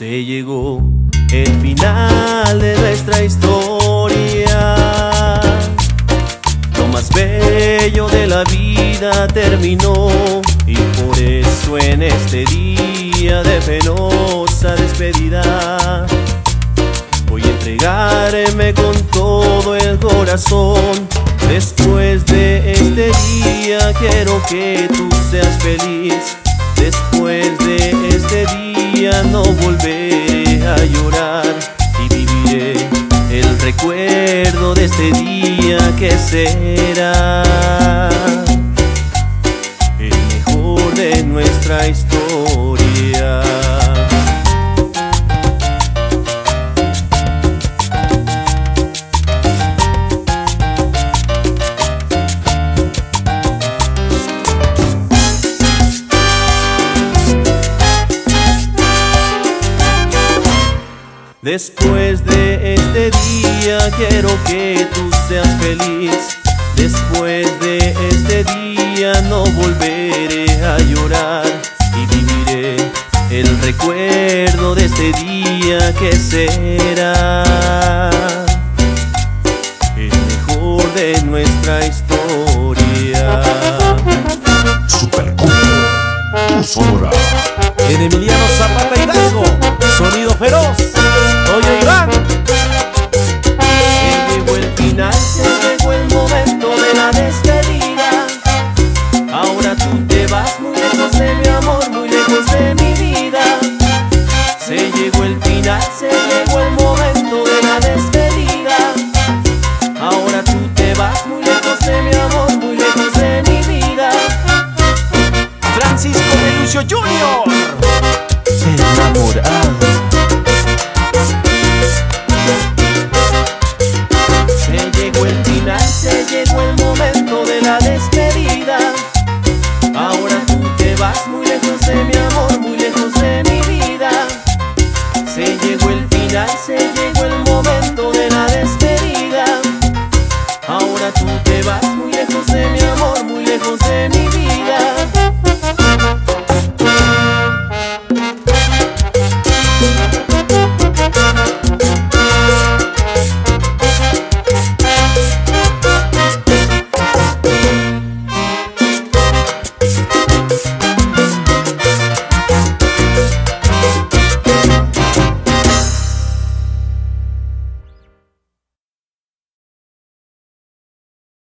Se llegó el final de nuestra historia. Lo más bello de la vida terminó, y por eso en este día de penosa despedida voy a entregarme con todo el corazón. Después de este día quiero que tú seas feliz. Después de este día no volveré a llorar, y viviré el recuerdo de este día que será el mejor de nuestra historia. Después de este día quiero que tú seas feliz. Después de este día no volveré a llorar, y viviré el recuerdo de este día que será el mejor de nuestra historia. Super Combo, tu sonora. En Emiliano Zapata Hidalgo, sonido feroz. Oye Iván, se llegó el final, se llegó el momento de la despedida. Ahora tú te vas muy lejos de mi amor, muy lejos de mi vida. Se llegó el final, se llegó el momento de la despedida. Ahora tú te vas muy lejos de mi amor, muy lejos de mi vida. Francisco de Lucio Jr. Enamorado.